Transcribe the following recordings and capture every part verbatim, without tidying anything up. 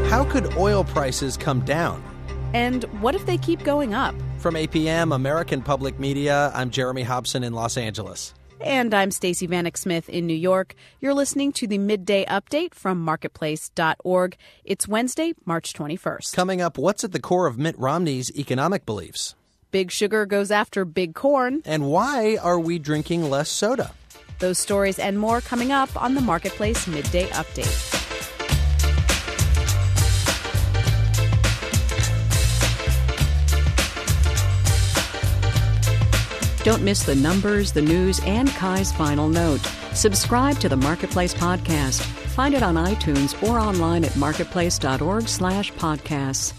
How could oil prices come down? And what if they keep going up? From A P M, American Public Media, I'm Jeremy Hobson in Los Angeles. And I'm Stacey Vanek Smith in New York. You're listening to the Midday Update from marketplace dot org. It's Wednesday, March twenty-first. Coming up, what's at the core of Mitt Romney's economic beliefs? Big sugar goes after big corn. And why are we drinking less soda? Those stories and more coming up on the Marketplace Midday Update. Don't miss the numbers, the news, and Kai's final note. Subscribe to the Marketplace podcast. Find it on iTunes or online at marketplace dot org slash podcasts.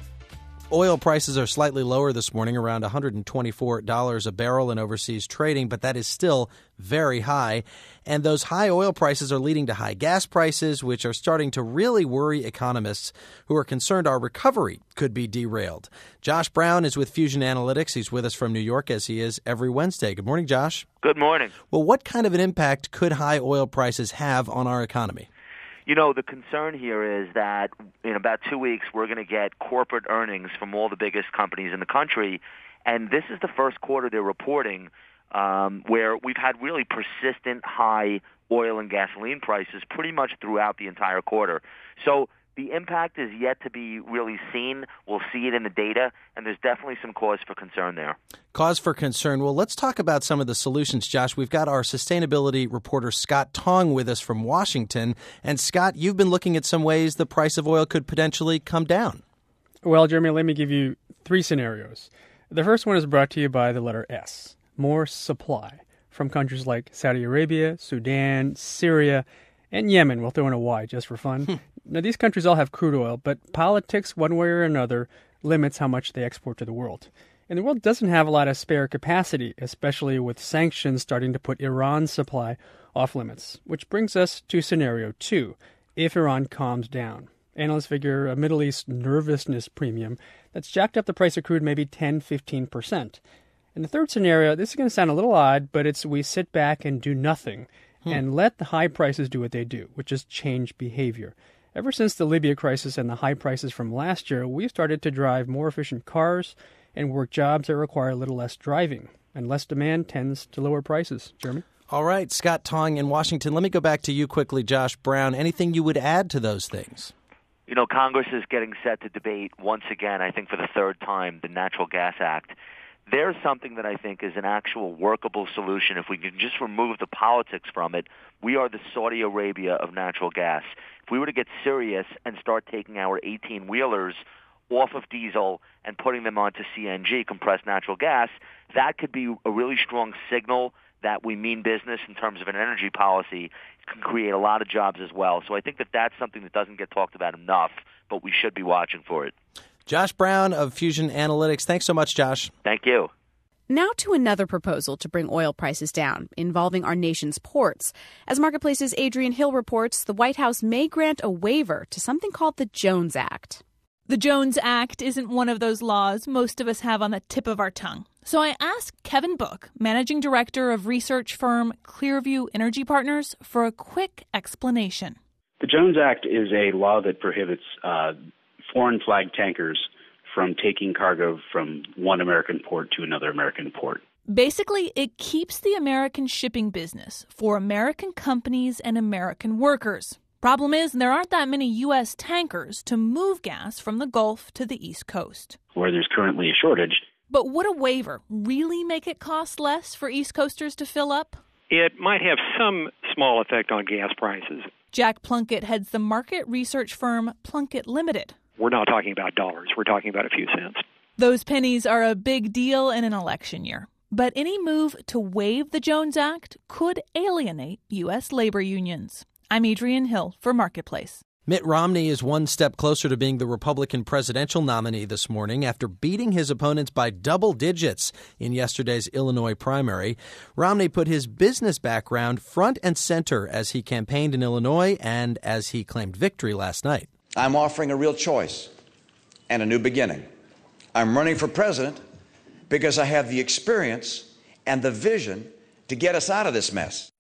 Oil prices are slightly lower this morning, around one hundred twenty-four dollars a barrel in overseas trading, but that is still very high. And those high oil prices are leading to high gas prices, which are starting to really worry economists who are concerned our recovery could be derailed. Josh Brown is with Fusion Analytics. He's with us from New York, as he is every Wednesday. Good morning, Josh. Good morning. Well, what kind of an impact could high oil prices have on our economy? You know, the concern here is that in about two weeks, we're going to get corporate earnings from all the biggest companies in the country. And this is the first quarter they're reporting um, where we've had really persistent high oil and gasoline prices pretty much throughout the entire quarter. So the impact is yet to be really seen. We'll see it in the data, and there's definitely some cause for concern there. Cause for concern. Well, let's talk about some of the solutions, Josh. We've got our sustainability reporter, Scott Tong, with us from Washington. And, Scott, you've been looking at some ways the price of oil could potentially come down. Well, Jeremy, let me give you three scenarios. The first one is brought to you by the letter S, more supply, from countries like Saudi Arabia, Sudan, Syria, and Yemen. We'll throw in a Y just for fun. Hmm. Now, these countries all have crude oil, but politics, one way or another, limits how much they export to the world. And the world doesn't have a lot of spare capacity, especially with sanctions starting to put Iran's supply off limits. Which brings us to scenario two, if Iran calms down. Analysts figure a Middle East nervousness premium that's jacked up the price of crude maybe ten to fifteen percent. And the third scenario, this is going to sound a little odd, but it's we sit back and do nothing hmm. and let the high prices do what they do, which is change behavior. Ever since the Libya crisis and the high prices from last year, we've started to drive more efficient cars and work jobs that require a little less driving. And less demand tends to lower prices. Jeremy? All right. Scott Tong in Washington. Let me go back to you quickly, Josh Brown. Anything you would add to those things? You know, Congress is getting set to debate once again, I think for the third time, the Natural Gas Act. There's something that I think is an actual workable solution. If we can just remove the politics from it, we are the Saudi Arabia of natural gas. If we were to get serious and start taking our eighteen-wheelers off of diesel and putting them onto C N G, compressed natural gas, that could be a really strong signal that we mean business in terms of an energy policy. It can create a lot of jobs as well. So I think that that's something that doesn't get talked about enough, but we should be watching for it. Josh Brown of Fusion Analytics. Thanks so much, Josh. Thank you. Now to another proposal to bring oil prices down, involving our nation's ports. As Marketplace's Adrian Hill reports, the White House may grant a waiver to something called the Jones Act. The Jones Act isn't one of those laws most of us have on the tip of our tongue. So I asked Kevin Book, managing director of research firm Clearview Energy Partners, for a quick explanation. The Jones Act is a law that prohibits uh, foreign flag tankers from taking cargo from one American port to another American port. Basically, it keeps the American shipping business for American companies and American workers. Problem is, there aren't that many U S tankers to move gas from the Gulf to the East Coast, where there's currently a shortage. But would a waiver really make it cost less for East Coasters to fill up? It might have some small effect on gas prices. Jack Plunkett heads the market research firm Plunkett Limited. We're not talking about dollars. We're talking about a few cents. Those pennies are a big deal in an election year. But any move to waive the Jones Act could alienate U S labor unions. I'm Adrian Hill for Marketplace. Mitt Romney is one step closer to being the Republican presidential nominee this morning after beating his opponents by double digits in yesterday's Illinois primary. Romney put his business background front and center as he campaigned in Illinois and as he claimed victory last night. I'm offering a real choice and a new beginning. I'm running for president because I have the experience and the vision to get us out of this mess.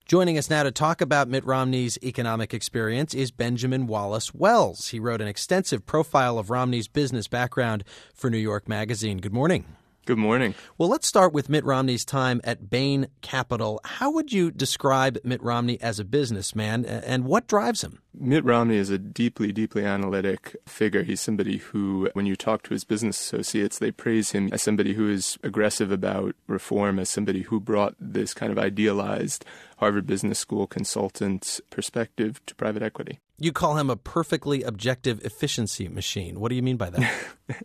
Joining us now to talk about Mitt Romney's economic experience is Benjamin Wallace Wells. He wrote an extensive profile of Romney's business background for New York Magazine. Good morning. Good morning. Well, let's start with Mitt Romney's time at Bain Capital. How would you describe Mitt Romney as a businessman, and what drives him? Mitt Romney is a deeply, deeply analytic figure. He's somebody who, when you talk to his business associates, they praise him as somebody who is aggressive about reform, as somebody who brought this kind of idealized Harvard Business School consultant perspective to private equity. You call him a perfectly objective efficiency machine. What do you mean by that?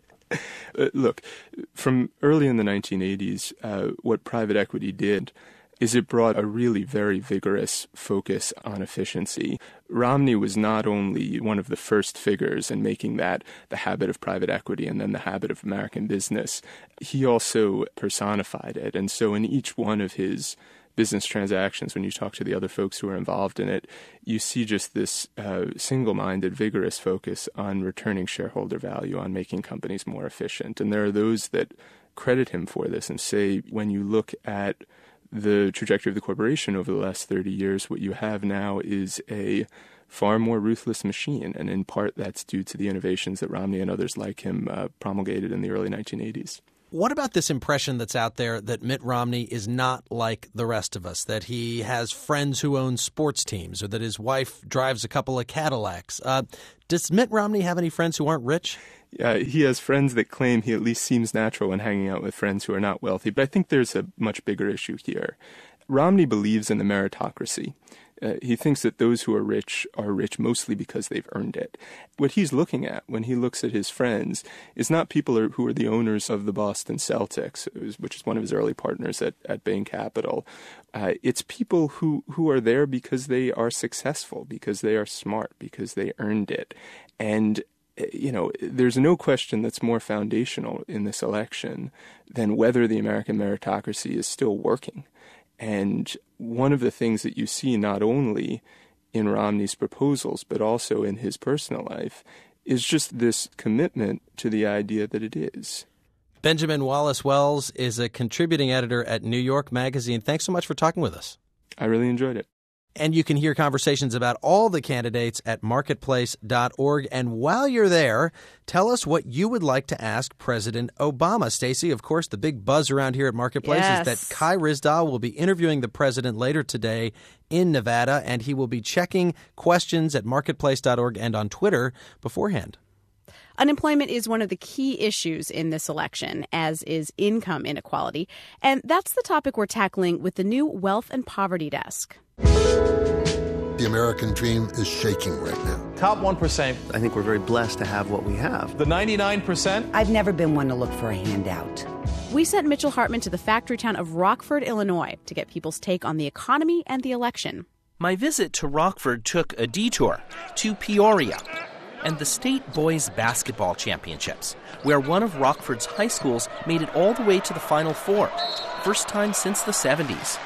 Uh, look, from early in the nineteen eighties, uh, what private equity did is it brought a really very vigorous focus on efficiency. Romney was not only one of the first figures in making that the habit of private equity and then the habit of American business, he also personified it. And so in each one of his business transactions, when you talk to the other folks who are involved in it, you see just this uh, single-minded, vigorous focus on returning shareholder value, on making companies more efficient. And there are those that credit him for this and say, when you look at the trajectory of the corporation over the last thirty years, what you have now is a far more ruthless machine. And in part, that's due to the innovations that Romney and others like him uh, promulgated in the early nineteen eighties. What about this impression that's out there that Mitt Romney is not like the rest of us, that he has friends who own sports teams or that his wife drives a couple of Cadillacs? Uh, does Mitt Romney have any friends who aren't rich? Uh, he has friends that claim he at least seems natural when hanging out with friends who are not wealthy. But I think there's a much bigger issue here. Romney believes in the meritocracy. Uh, he thinks that those who are rich are rich mostly because they've earned it. What he's looking at when he looks at his friends is not people are, who are the owners of the Boston Celtics, which is one of his early partners at, at Bain Capital. Uh, it's people who, who are there because they are successful, because they are smart, because they earned it. And you know, there's no question that's more foundational in this election than whether the American meritocracy is still working. And one of the things that you see not only in Romney's proposals, but also in his personal life, is just this commitment to the idea that it is. Benjamin Wallace Wells is a contributing editor at New York Magazine. Thanks so much for talking with us. I really enjoyed it. And you can hear conversations about all the candidates at marketplace dot org. And while you're there, tell us what you would like to ask President Obama. Stacey, of course, the big buzz around here at Marketplace yes. is that Kai Ryssdal will be interviewing the president later today in Nevada, and he will be checking questions at marketplace dot org and on Twitter beforehand. Unemployment is one of the key issues in this election, as is income inequality. And that's the topic we're tackling with the new Wealth and Poverty Desk. The American dream is shaking right now. Top one percent. I think we're very blessed to have what we have. The ninety-nine percent. I've never been one to look for a handout. We sent Mitchell Hartman to the factory town of Rockford, Illinois, to get people's take on the economy and the election. My visit to Rockford took a detour to Peoria and the State Boys Basketball Championships, where one of Rockford's high schools made it all the way to the Final Four. First time since the seventies.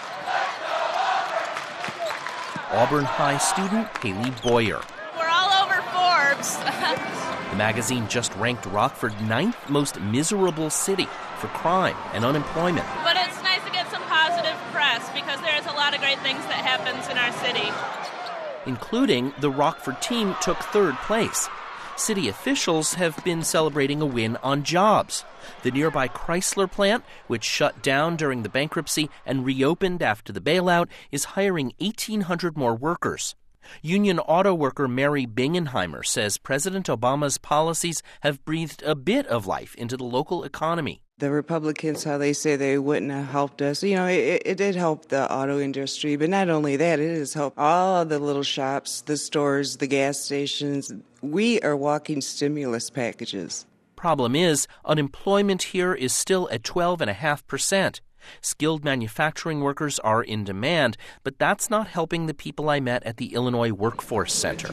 Auburn High student Haley Boyer. We're all over Forbes. The magazine just ranked Rockford ninth most miserable city for crime and unemployment. But it's nice to get some positive press because there's a lot of great things that happens in our city. Including the Rockford team took third place. City officials have been celebrating a win on jobs. The nearby Chrysler plant, which shut down during the bankruptcy and reopened after the bailout, is hiring eighteen hundred more workers. Union auto worker Mary Bingenheimer says President Obama's policies have breathed a bit of life into the local economy. The Republicans, how they say they wouldn't have helped us, you know, it, it did help the auto industry. But not only that, it has helped all the little shops, the stores, the gas stations. We are walking stimulus packages. Problem is, unemployment here is still at twelve point five percent. Skilled manufacturing workers are in demand, but that's not helping the people I met at the Illinois Workforce Center.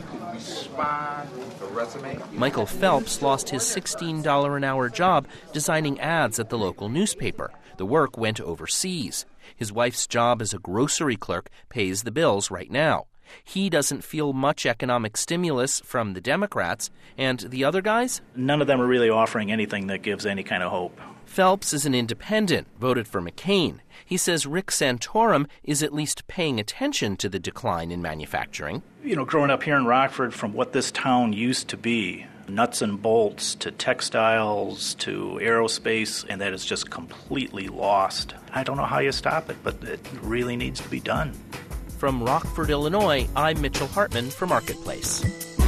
Michael Phelps lost his sixteen dollars an hour job designing ads at the local newspaper. The work went overseas. His wife's job as a grocery clerk pays the bills right now. He doesn't feel much economic stimulus from the Democrats, and the other guys? None of them are really offering anything that gives any kind of hope. Phelps is an independent, voted for McCain. He says Rick Santorum is at least paying attention to the decline in manufacturing. You know, growing up here in Rockford, from what this town used to be, nuts and bolts to textiles to aerospace, and that is just completely lost. I don't know how you stop it, but it really needs to be done. From Rockford, Illinois, I'm Mitchell Hartman for Marketplace.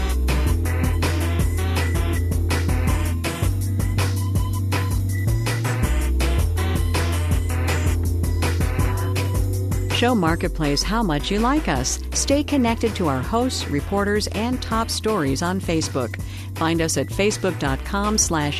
Show Marketplace how much you like us. Stay connected to our hosts, reporters, and top stories on Facebook. Find us at facebook.com slash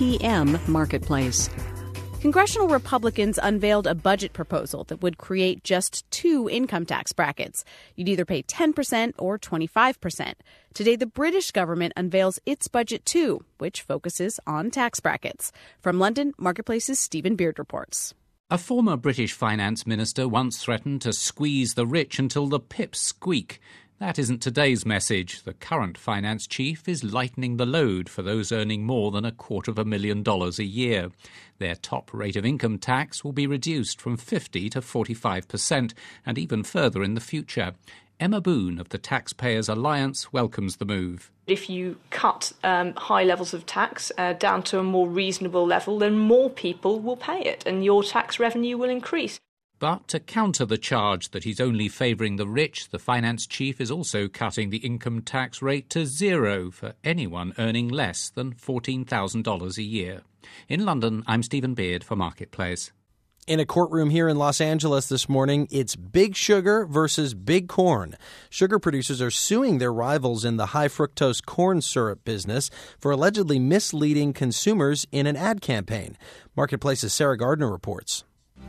APM Marketplace. Congressional Republicans unveiled a budget proposal that would create just two income tax brackets. You'd either pay ten percent or twenty-five percent. Today, the British government unveils its budget too, which focuses on tax brackets. From London, Marketplace's Stephen Beard reports. A former British finance minister once threatened to squeeze the rich until the pips squeak. That isn't today's message. The current finance chief is lightening the load for those earning more than a quarter of a million dollars a year. Their top rate of income tax will be reduced from fifty to forty-five percent, and even further in the future. Emma Boone of the Taxpayers Alliance welcomes the move. If you cut um, high levels of tax uh, down to a more reasonable level, then more people will pay it and your tax revenue will increase. But to counter the charge that he's only favouring the rich, the finance chief is also cutting the income tax rate to zero for anyone earning less than fourteen thousand dollars a year. In London, I'm Stephen Beard for Marketplace. In a courtroom here in Los Angeles this morning, it's Big Sugar versus Big Corn. Sugar producers are suing their rivals in the high-fructose corn syrup business for allegedly misleading consumers in an ad campaign. Marketplace's Sarah Gardner reports.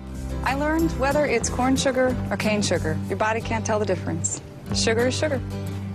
I learned whether it's corn sugar or cane sugar, your body can't tell the difference. Sugar is sugar.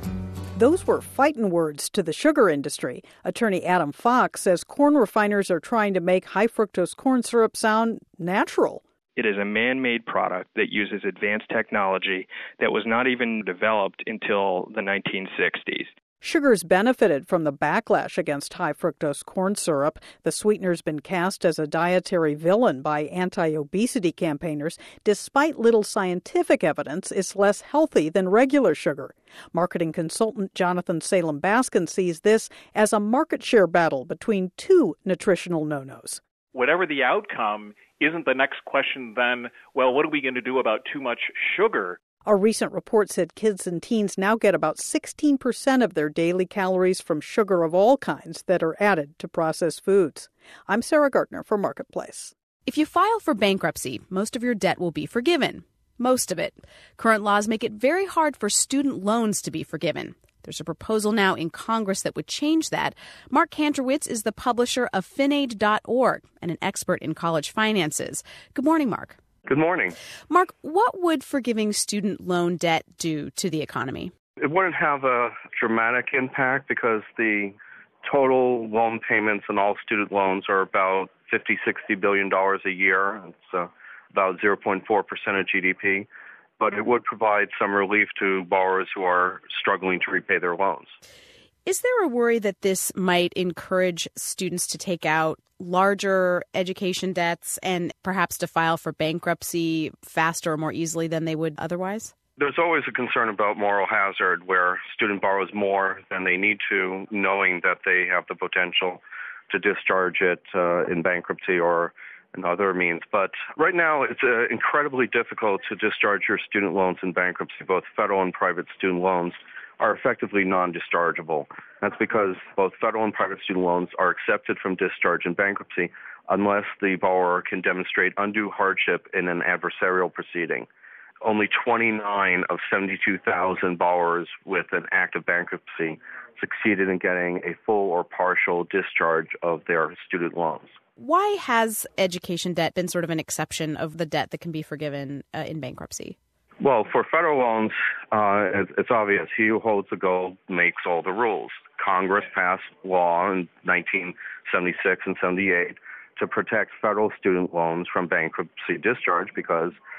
Those were fighting words to the sugar industry. Attorney Adam Fox says corn refiners are trying to make high-fructose corn syrup sound natural. It is a man-made product that uses advanced technology that was not even developed until the nineteen sixties. Sugar's benefited from the backlash against high-fructose corn syrup. The sweetener's been cast as a dietary villain by anti-obesity campaigners, despite little scientific evidence it's less healthy than regular sugar. Marketing consultant Jonathan Salem Baskin sees this as a market share battle between two nutritional no-nos. Whatever the outcome, isn't the next question then, well, what are we going to do about too much sugar? A recent report said kids and teens now get about sixteen percent of their daily calories from sugar of all kinds that are added to processed foods. I'm Sarah Gardner for Marketplace. If you file for bankruptcy, most of your debt will be forgiven. Most of it. Current laws make it very hard for student loans to be forgiven. There's a proposal now in Congress that would change that. Mark Kantrowitz is the publisher of Finaid dot org and an expert in college finances. Good morning, Mark. Good morning. Mark, what would forgiving student loan debt do to the economy? It wouldn't have a dramatic impact because the total loan payments on all student loans are about fifty, sixty billion dollars a year. It's uh, about zero point four percent of G D P. But it would provide some relief to borrowers who are struggling to repay their loans. Is there a worry that this might encourage students to take out larger education debts and perhaps to file for bankruptcy faster or more easily than they would otherwise? There's always a concern about moral hazard where student borrows more than they need to, knowing that they have the potential to discharge it uh, in bankruptcy or in other means. But right now, it's uh, incredibly difficult to discharge your student loans in bankruptcy. Both federal and private student loans are effectively non-dischargeable. That's because both federal and private student loans are accepted from discharge in bankruptcy unless the borrower can demonstrate undue hardship in an adversarial proceeding. Only twenty-nine of seventy-two thousand borrowers with an active bankruptcy succeeded in getting a full or partial discharge of their student loans. Why has education debt been sort of an exception of the debt that can be forgiven uh, in bankruptcy? Well, for federal loans, uh, it's obvious. He who holds the gold makes all the rules. Congress passed law in nineteen seventy-six and seventy-eight to protect federal student loans from bankruptcy discharge because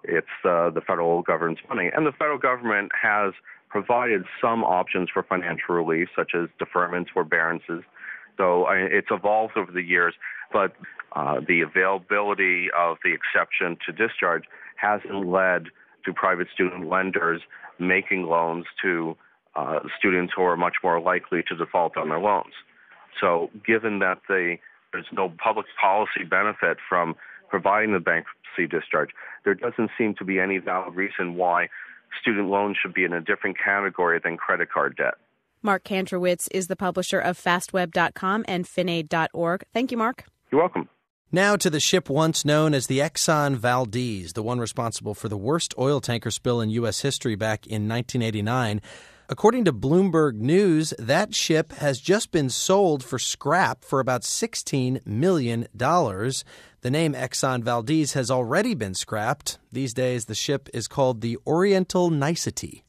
It's uh, the federal government's money. And the federal government has provided some options for financial relief, such as deferments, forbearances. So I, it's evolved over the years, but uh, the availability of the exception to discharge hasn't led to private student lenders making loans to uh, students who are much more likely to default on their loans. So given that the, there's no public policy benefit from providing the bankruptcy discharge, there doesn't seem to be any valid reason why student loans should be in a different category than credit card debt. Mark Kantrowitz is the publisher of fast web dot com and finaid dot org. Thank you, Mark. You're welcome. Now to the ship once known as the Exxon Valdez, the one responsible for the worst oil tanker spill in U S history back in nineteen eighty-nine. According to Bloomberg News, that ship has just been sold for scrap for about sixteen million dollars. The name Exxon Valdez has already been scrapped. These days, the ship is called the Oriental Nicety.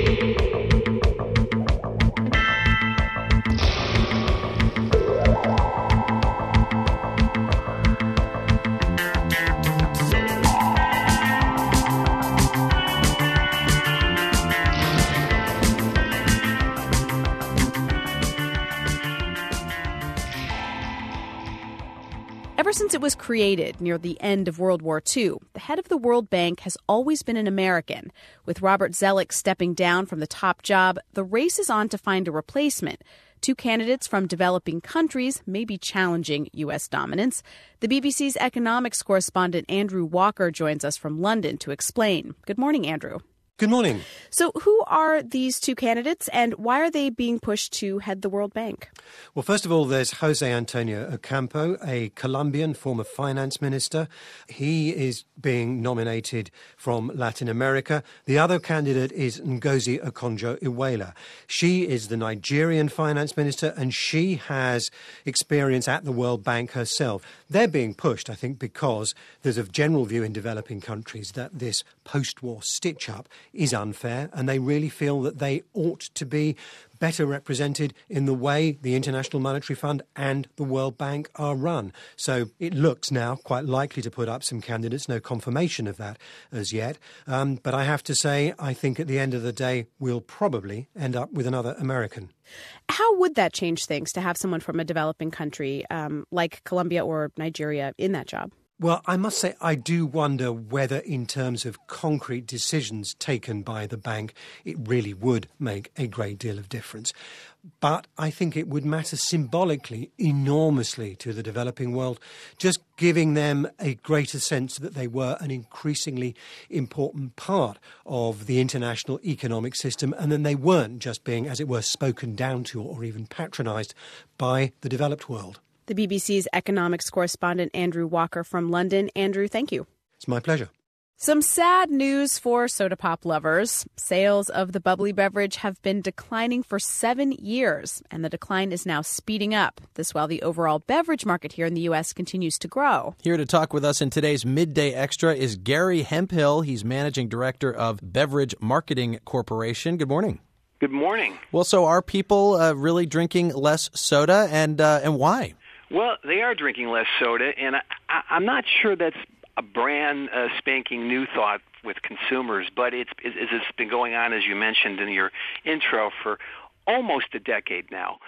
Ever since it was created near the end of World War Two, the head of the World Bank has always been an American. With Robert Zoellick stepping down from the top job, the race is on to find a replacement. Two candidates from developing countries may be challenging U S dominance. The B B C's economics correspondent Andrew Walker joins us from London to explain. Good morning, Andrew. Good morning. So who are these two candidates and why are they being pushed to head the World Bank? Well, first of all, there's Jose Antonio Ocampo, a Colombian former finance minister. He is being nominated from Latin America. The other candidate is Ngozi Okonjo-Iweala. She is the Nigerian finance minister and she has experience at the World Bank herself. They're being pushed, I think, because there's a general view in developing countries that this post-war stitch-up is unfair, and they really feel that they ought to be better represented in the way the International Monetary Fund and the World Bank are run. So it looks now quite likely to put up some candidates, no confirmation of that as yet. Um, but I have to say, I think at the end of the day, we'll probably end up with another American. How would that change things to have someone from a developing country um, like Colombia or Nigeria in that job? Well, I must say I do wonder whether in terms of concrete decisions taken by the bank, it really would make a great deal of difference. But I think it would matter symbolically enormously to the developing world, just giving them a greater sense that they were an increasingly important part of the international economic system and then they weren't just being, as it were, spoken down to or even patronised by the developed world. The B B C's economics correspondent Andrew Walker from London. Andrew, thank you. It's my pleasure. Some sad news for soda pop lovers. Sales of the bubbly beverage have been declining for seven years, and the decline is now speeding up. This while the overall beverage market here in the U S continues to grow. Here to talk with us in today's Midday Extra is Gary Hemphill. He's managing director of Beverage Marketing Corporation. Good morning. Good morning. Well, so are people uh, really drinking less soda, and uh, and why? Well, they are drinking less soda, and I, I, I'm not sure that's a brand uh, spanking new thought with consumers, but it's, it's, it's been going on, as you mentioned in your intro, for almost a decade now.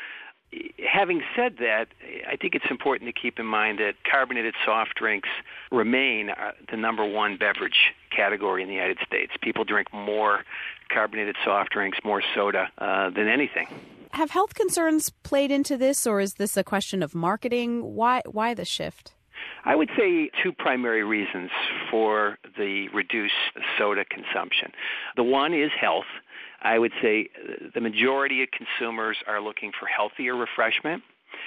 Having said that, I think it's important to keep in mind that carbonated soft drinks remain uh, the number one beverage category in the United States. People drink more carbonated soft drinks, more soda uh, than anything. Have health concerns played into this, or is this a question of marketing? Why why the shift? I would say two primary reasons for the reduced soda consumption. The one is health. I would say the majority of consumers are looking for healthier refreshment.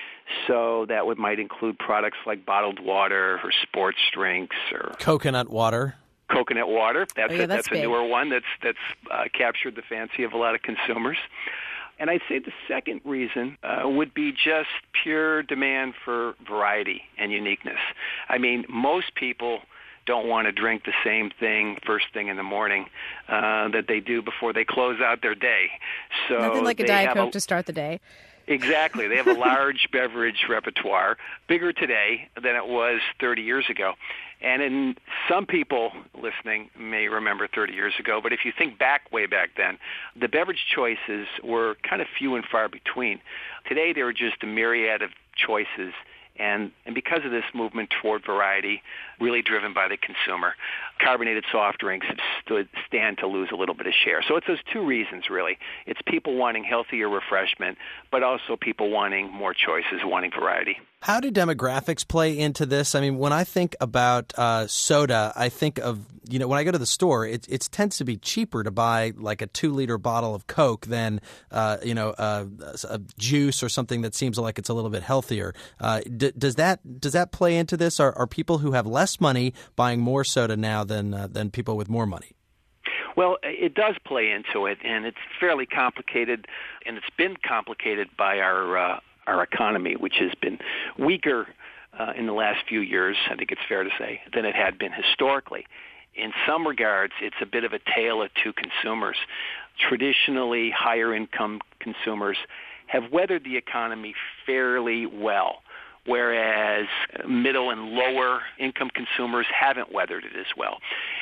So that would might include products like bottled water or sports drinks or coconut water. Coconut water. That's oh, yeah, a, that's, that's a newer one that's that's uh, captured the fancy of a lot of consumers. And I'd say the second reason uh, would be just pure demand for variety and uniqueness. I mean, most people don't want to drink the same thing first thing in the morning uh, that they do before they close out their day. So nothing like a they Diet have Coke a, to start the day. Exactly. They have a large beverage repertoire, bigger today than it was thirty years ago. And in some people listening may remember thirty years ago, but if you think back way back then, the beverage choices were kind of few and far between. Today, there are just a myriad of choices. And, and because of this movement toward variety, really driven by the consumer, carbonated soft drinks have stood, stand to lose a little bit of share. So it's those two reasons, really. It's people wanting healthier refreshment, but also people wanting more choices, wanting variety. How do demographics play into this? I mean, when I think about uh, soda, I think of, you know, when I go to the store, it, it tends to be cheaper to buy like a two-liter bottle of Coke than, uh, you know, uh, a juice or something that seems like it's a little bit healthier. Uh, d- does that does that play into this? Are, are people who have less money buying more soda now than uh, than people with more money? Well, it does play into it, and it's fairly complicated, and it's been complicated by our uh, our economy, which has been weaker uh, in the last few years, I think it's fair to say, than it had been historically. In some regards, it's a bit of a tale of two consumers. Traditionally, higher-income consumers have weathered the economy fairly well, whereas middle and lower-income consumers haven't weathered it as well.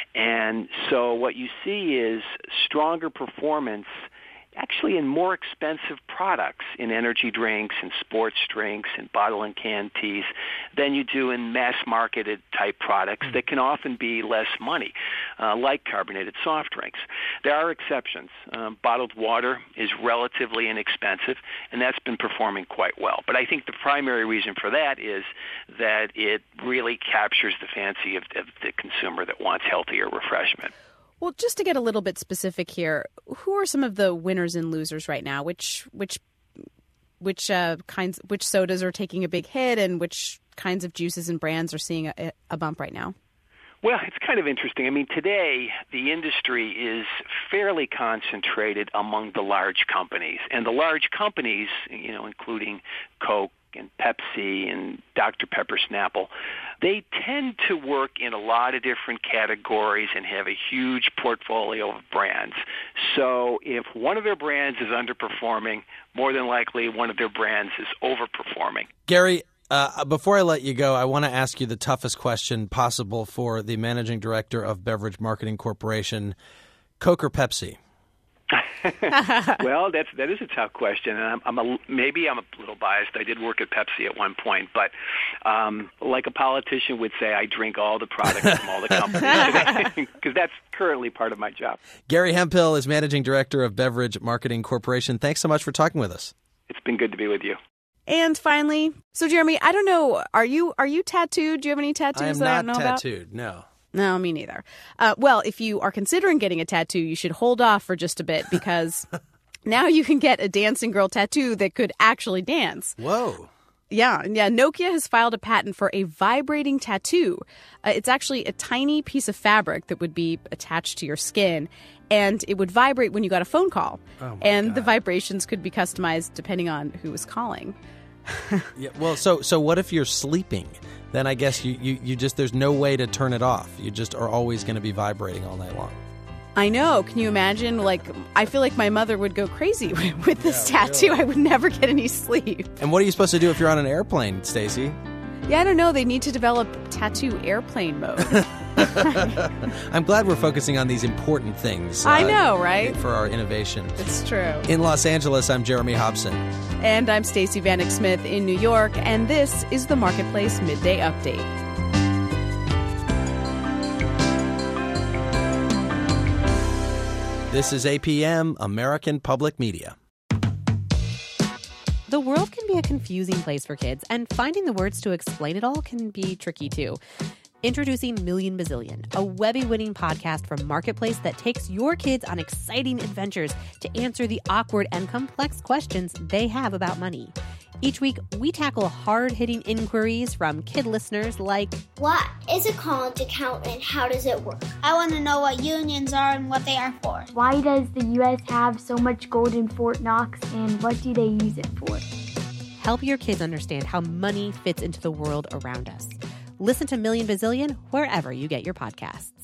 And so what you see is stronger performance actually in more expensive products, in energy drinks and sports drinks and bottle and can teas, than you do in mass-marketed type products that can often be less money, uh, like carbonated soft drinks. There are exceptions. Um, bottled water is relatively inexpensive, and that's been performing quite well. But I think the primary reason for that is that it really captures the fancy of, of the consumer that wants healthier refreshment. Well, just to get a little bit specific here, who are some of the winners and losers right now? Which which which uh, kinds which sodas are taking a big hit, and which kinds of juices and brands are seeing a, a bump right now? Well, it's kind of interesting. I mean, today the industry is fairly concentrated among the large companies, and the large companies, you know, including Coke and Pepsi and Doctor Pepper Snapple, they tend to work in a lot of different categories and have a huge portfolio of brands. So if one of their brands is underperforming, more than likely one of their brands is overperforming. Gary, uh, before I let you go, I want to ask you the toughest question possible for the managing director of Beverage Marketing Corporation. Coke or Pepsi? Well, that's that is a tough question, and I'm, I'm a, maybe I'm a little biased. I did work at Pepsi at one point, but um, like a politician would say, I drink all the products from all the companies because that's currently part of my job. Gary Hemphill is managing director of Beverage Marketing Corporation. Thanks so much for talking with us. It's been good to be with you. And finally, so Jeremy, I don't know, are you are you tattooed? Do you have any tattoos I am that I don't not know tattooed, about? no. No, me neither. Uh, well, if you are considering getting a tattoo, you should hold off for just a bit because now you can get a dancing girl tattoo that could actually dance. Whoa. Yeah, yeah. Nokia has filed a patent for a vibrating tattoo. Uh, it's actually a tiny piece of fabric that would be attached to your skin, and it would vibrate when you got a phone call. Oh my and God. The vibrations could be customized depending on who was calling. Yeah, well, so so what if you're sleeping? Then I guess you, you, you just, there's no way to turn it off. You just are always going to be vibrating all night long. I know. Can you imagine? Like, I feel like my mother would go crazy with this Yeah, tattoo. really. I would never get any sleep. And what are you supposed to do if you're on an airplane, Stacey? Yeah, I don't know. They need to develop tattoo airplane mode. I'm glad we're focusing on these important things. I know, right? For our innovation. It's true. In Los Angeles, I'm Jeremy Hobson. And I'm Stacey Vanek Smith in New York, and this is the Marketplace Midday Update. This is A P M, American Public Media. The world can be a confusing place for kids, and finding the words to explain it all can be tricky too. Introducing Million Bazillion, a Webby-winning podcast from Marketplace that takes your kids on exciting adventures to answer the awkward and complex questions they have about money. Each week, we tackle hard-hitting inquiries from kid listeners like, what is a college account and how does it work? I want to know what unions are and what they are for. Why does the U S have so much gold in Fort Knox and what do they use it for? Help your kids understand how money fits into the world around us. Listen to Million Bazillion wherever you get your podcasts.